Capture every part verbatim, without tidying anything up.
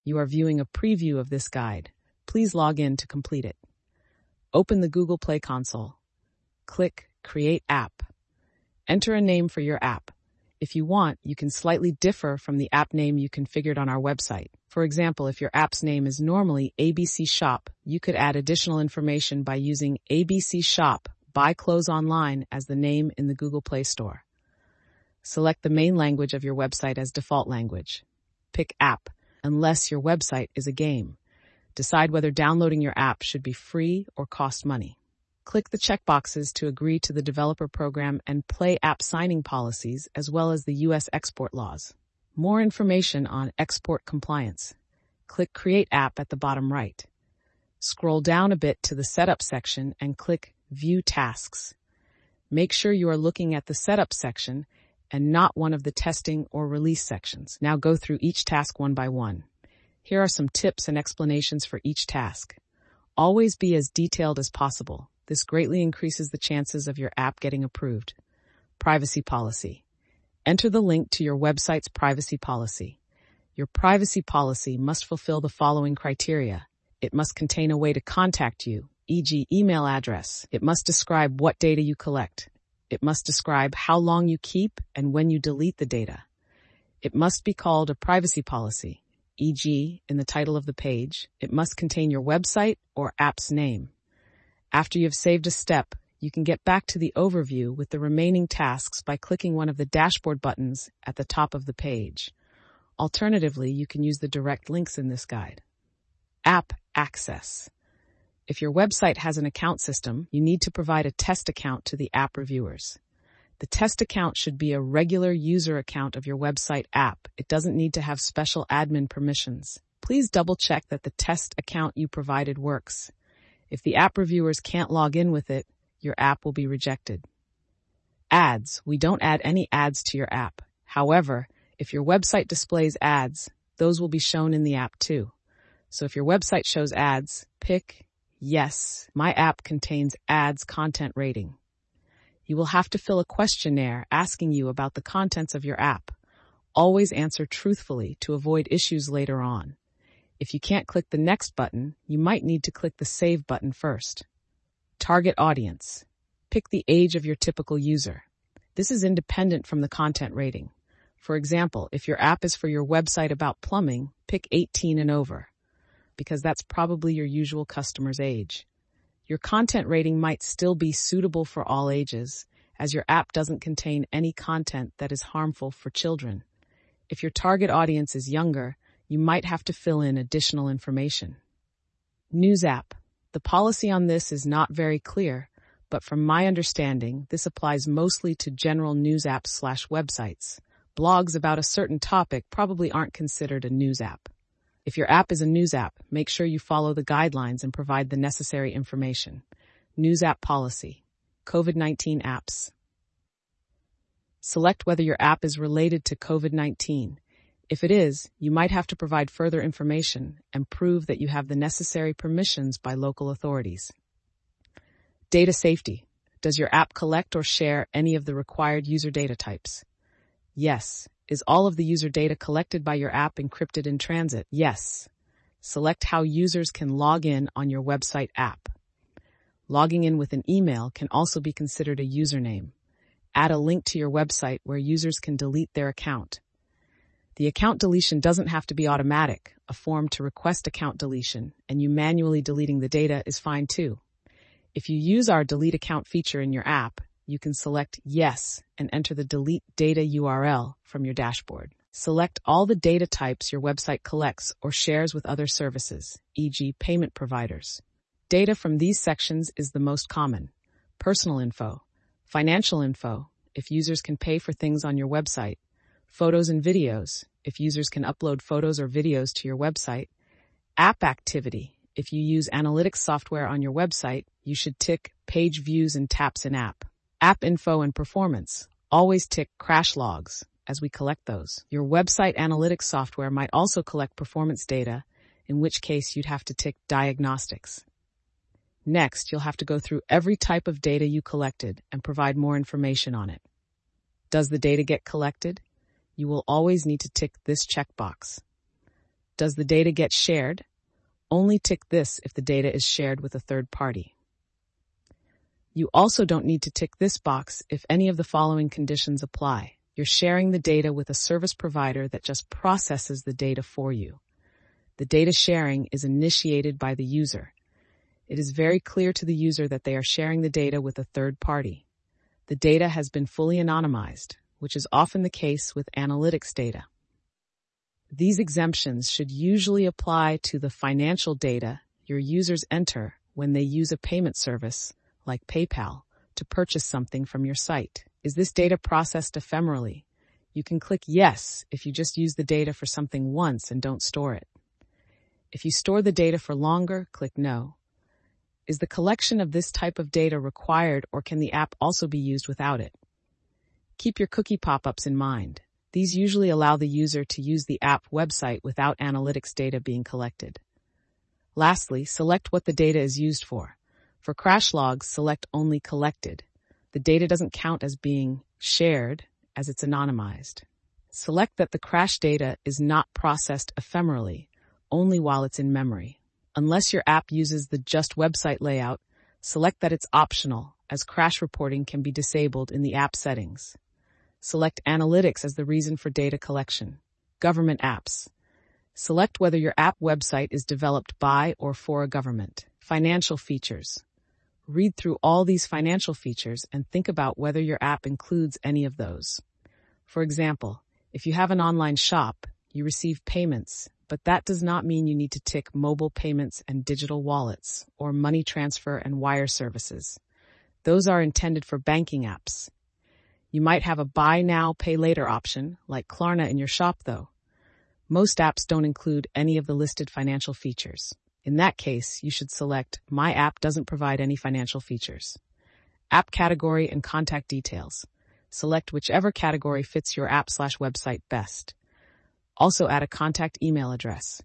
You are viewing a preview of this guide. Please log in to complete it. Open the Google Play console. Click Create App. Enter a name for your app. If you want, you can slightly differ from the app name you configured on our website. For example, if your app's name is normally A B C Shop, you could add additional information by using A B C Shop Buy Clothes Online as the name in the Google Play Store. Select the main language of your website as default language. Pick App, unless your website is a game. Decide whether downloading your app should be free or cost money. Click the checkboxes to agree to the developer program and Play app signing policies, as well as the U S export laws. More information on export compliance. Click Create App at the bottom right. Scroll down a bit to the Setup section and click View Tasks. Make sure you are looking at the Setup section and not one of the testing or release sections. Now go through each task one by one. Here are some tips and explanations for each task. Always be as detailed as possible. This greatly increases the chances of your app getting approved. Privacy policy. Enter the link to your website's privacy policy. Your privacy policy must fulfill the following criteria. It must contain a way to contact you, for example email address. It must describe what data you collect. It must describe how long you keep and when you delete the data. It must be called a privacy policy, for example in the title of the page. It must contain your website or app's name. After you've saved a step, you can get back to the overview with the remaining tasks by clicking one of the dashboard buttons at the top of the page. Alternatively, you can use the direct links in this guide. App access. If your website has an account system, you need to provide a test account to the app reviewers. The test account should be a regular user account of your website app. It doesn't need to have special admin permissions. Please double check that the test account you provided works. If the app reviewers can't log in with it, your app will be rejected. Ads. We don't add any ads to your app. However, if your website displays ads, those will be shown in the app too. So if your website shows ads, pick Yes, my app contains ads content rating. You will have to fill a questionnaire asking you about the contents of your app. Always answer truthfully to avoid issues later on. If you can't click the next button, you might need to click the save button first. Target audience. Pick the age of your typical user. This is independent from the content rating. For example, if your app is for your website about plumbing, pick eighteen and over, because that's probably your usual customer's age. Your content rating might still be suitable for all ages, as your app doesn't contain any content that is harmful for children. If your target audience is younger, you might have to fill in additional information. News app. The policy on this is not very clear, but from my understanding, this applies mostly to general news apps slash websites. Blogs about a certain topic probably aren't considered a news app. If your app is a news app, make sure you follow the guidelines and provide the necessary information. News app policy. COVID nineteen apps. Select whether your app is related to COVID nineteen. If it is, you might have to provide further information and prove that you have the necessary permissions by local authorities. Data safety. Does your app collect or share any of the required user data types? Yes. Is all of the user data collected by your app encrypted in transit? Yes. Select how users can log in on your website app. Logging in with an email can also be considered a username. Add a link to your website where users can delete their account. The account deletion doesn't have to be automatic. A form to request account deletion and you manually deleting the data is fine too. If you use our delete account feature in your app, you can select Yes and enter the delete data U R L from your dashboard. Select all the data types your website collects or shares with other services, for example payment providers. Data from these sections is the most common. Personal info, financial info, if users can pay for things on your website, photos and videos, if users can upload photos or videos to your website, app activity, if you use analytics software on your website, you should tick page views and taps in app. App info and performance. Always tick crash logs, as we collect those. Your website analytics software might also collect performance data, in which case you'd have to tick diagnostics. Next, you'll have to go through every type of data you collected and provide more information on it. Does the data get collected? You will always need to tick this checkbox. Does the data get shared? Only tick this if the data is shared with a third party. You also don't need to tick this box if any of the following conditions apply. You're sharing the data with a service provider that just processes the data for you. The data sharing is initiated by the user. It is very clear to the user that they are sharing the data with a third party. The data has been fully anonymized, which is often the case with analytics data. These exemptions should usually apply to the financial data your users enter when they use a payment service, like PayPal, to purchase something from your site. Is this data processed ephemerally? You can click yes if you just use the data for something once and don't store it. If you store the data for longer, click no. Is the collection of this type of data required, or can the app also be used without it? Keep your cookie pop-ups in mind. These usually allow the user to use the app website without analytics data being collected. Lastly, select what the data is used for. For crash logs, select only collected. The data doesn't count as being shared as it's anonymized. Select that the crash data is not processed ephemerally, only while it's in memory. Unless your app uses the just website layout, select that it's optional, as crash reporting can be disabled in the app settings. Select analytics as the reason for data collection. Government apps. Select whether your app website is developed by or for a government. Financial features. Read through all these financial features and think about whether your app includes any of those. For example, if you have an online shop, you receive payments, but that does not mean you need to tick mobile payments and digital wallets or money transfer and wire services. Those are intended for banking apps. You might have a buy now, pay later option, like Klarna in your shop though. Most apps don't include any of the listed financial features. In that case, you should select My app doesn't provide any financial features. App category and contact details. Select whichever category fits your app slash website best. Also add a contact email address.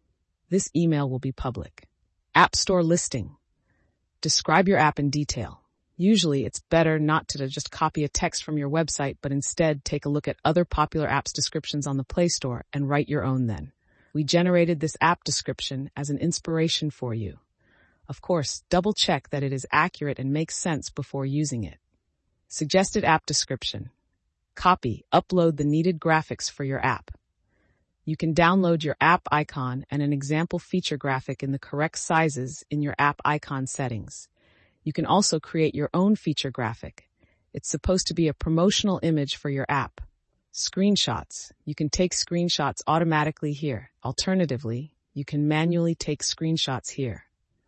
This email will be public. App Store listing. Describe your app in detail. Usually, it's better not to just copy a text from your website, but instead take a look at other popular apps' descriptions on the Play Store and write your own then. We generated this app description as an inspiration for you. Of course, double check that it is accurate and makes sense before using it. Suggested app description. Copy, upload the needed graphics for your app. You can download your app icon and an example feature graphic in the correct sizes in your app icon settings. You can also create your own feature graphic. It's supposed to be a promotional image for your app. Screenshots. You can take screenshots automatically here. Alternatively, you can manually take screenshots here.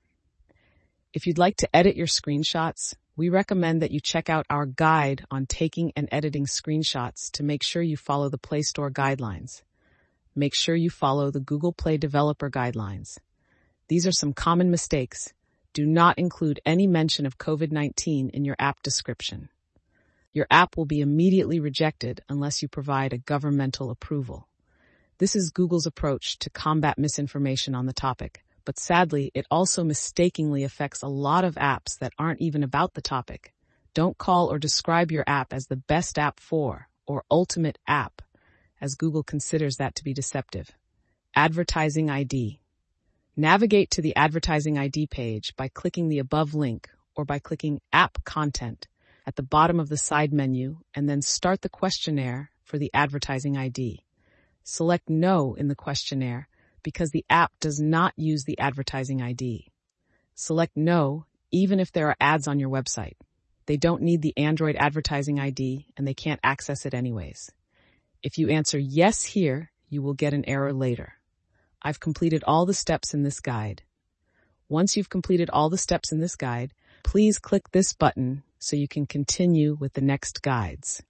If you'd like to edit your screenshots, we recommend that you check out our guide on taking and editing screenshots to make sure you follow the Play Store guidelines. Make sure you follow the Google Play Developer Guidelines. These are some common mistakes. Do not include any mention of COVID nineteen in your app description. Your app will be immediately rejected unless you provide a governmental approval. This is Google's approach to combat misinformation on the topic, but sadly, it also mistakenly affects a lot of apps that aren't even about the topic. Don't call or describe your app as the best app for, or ultimate app, as Google considers that to be deceptive. Advertising I D. Navigate to the Advertising I D page by clicking the above link or by clicking App Content at the bottom of the side menu and then start the questionnaire for the Advertising I D. Select No in the questionnaire because the app does not use the Advertising I D. Select No even if there are ads on your website. They don't need the Android Advertising I D and they can't access it anyways. If you answer yes here, you will get an error later. I've completed all the steps in this guide. Once you've completed all the steps in this guide, please click this button so you can continue with the next guides.